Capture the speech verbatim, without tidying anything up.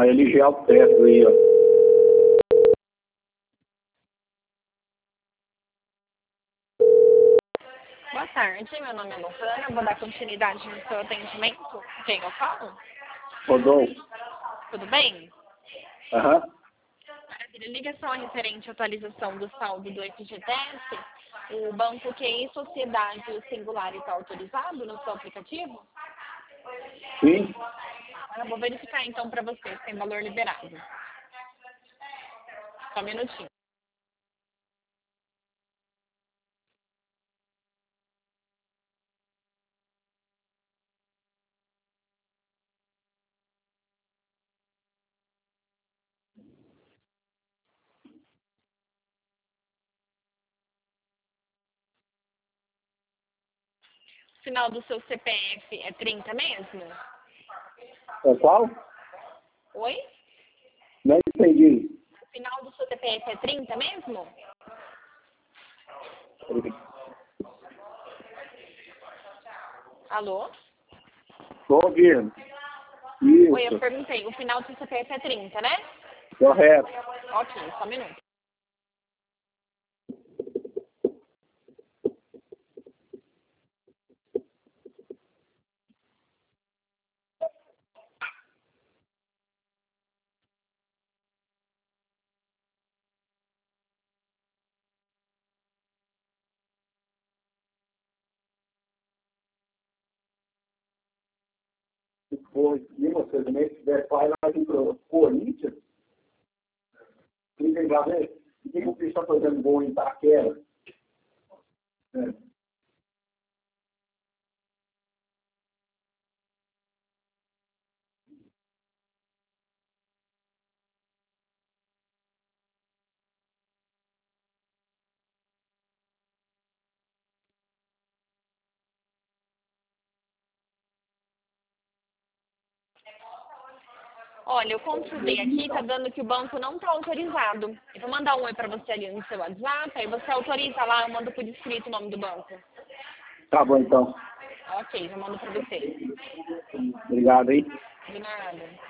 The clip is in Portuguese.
A L G Alteto aí, ó. Boa tarde, meu nome é Lohana, vou dar continuidade no seu atendimento. Quem eu falo? Rodolfo. Tudo bem? Aham. Maravilha. Ligação referente à atualização do saldo do F G T S. O Banco Q I Sociedade Singular está autorizado no seu aplicativo? Sim. Eu vou verificar então para você se tem valor liberado. Só um minutinho. O final do seu C P F é trinta mesmo? É qual? Oi? Não entendi. O final do seu C P F é trinta mesmo? Alô? Tô ouvindo. Oi, eu Isso. perguntei. O final do seu C P F é trinta, né? Correto. Ok, só um minuto. Se for de vocês também, se tiver pai lá em Corinthians, clica lá, ver o que o está fazendo bom em Itaquera. É. Olha, eu consultei aqui, tá dando que o banco não tá autorizado. Eu vou mandar um oi pra você ali no seu WhatsApp, aí você autoriza lá, eu mando por escrito o nome do banco. Tá bom, então. Ok, já mando pra você. Obrigado, hein? De nada.